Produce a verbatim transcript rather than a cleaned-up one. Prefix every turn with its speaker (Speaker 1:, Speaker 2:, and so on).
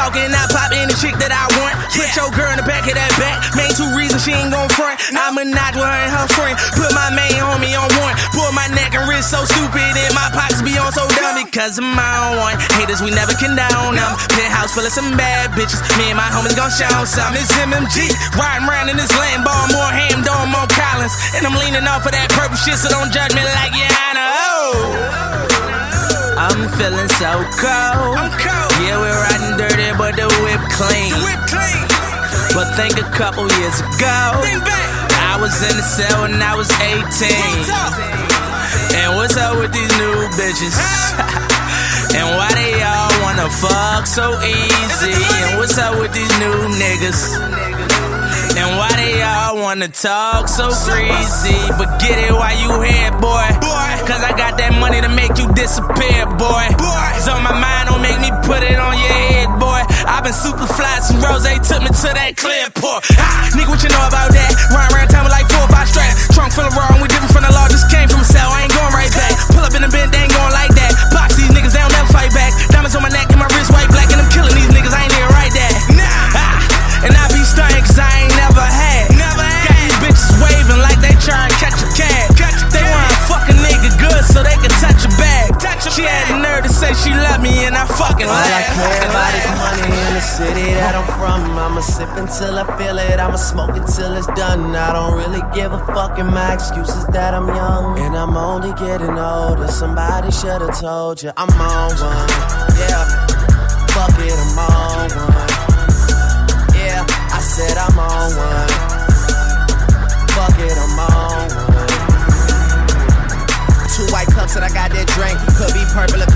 Speaker 1: walk in, I pop any chick that I want. Put your girl in the back of that back. Main two reasons she ain't gon' front. I'ma knock with her and her friend. Put my main homie on one. Pull my neck and wrist so stupid, and my pockets be on so dumb because of my own one. Haters, we never condone them. Penthouse full of some bad bitches. Me and my homies gon' show some. It's M M G. Riding around in this Latin ball, more ham, dome, more Collins. And I'm leaning off of that purple shit, so don't judge me like you Anna. Oh. I'm feeling so cold. I'm cold. Yeah, we're riding dirty, but the whip clean. The whip clean. But think a couple years ago, I was in the cell when I was eighteen. And what's up with these new bitches? And why they all wanna fuck so easy? And what's up with these new niggas? And why they all wanna talk so crazy? But get it while you here, boy. Cause I got that money to make you disappear, boy. It's on my mind, don't make me put it on your head, boy. I've been super fly since Rose took me to that clear port. Ah, nigga, what you know about that? Run around town with like four or five straps. Trunk full of raw, we different from the law, just came from a cell, I ain't going right back. Pull up in the bend, they ain't going like that. Box these niggas, they don't never fight back. Diamonds on my neck and my wrist white black, and I'm killing these niggas, I ain't even right that. Nah, ah, and I be stunning cause I ain't never had. Never had. Got these bitches waving like they trying to catch a cab. They wanna fuck a nigga good so they can touch a bag. She had the nerve to say she love me and I fucking
Speaker 2: all
Speaker 1: laugh.
Speaker 2: I care about is money in the city that I'm from. I'ma sip until I feel it, I'ma smoke until it's done. I don't really give a fuck, and my excuse is that I'm young and I'm only getting older. Somebody should've told you I'm on one. Yeah, fuck it, I'm on one. Yeah, I said I'm on one. Fuck it, I'm on one. Two white cups and I got that drink. Could be purple or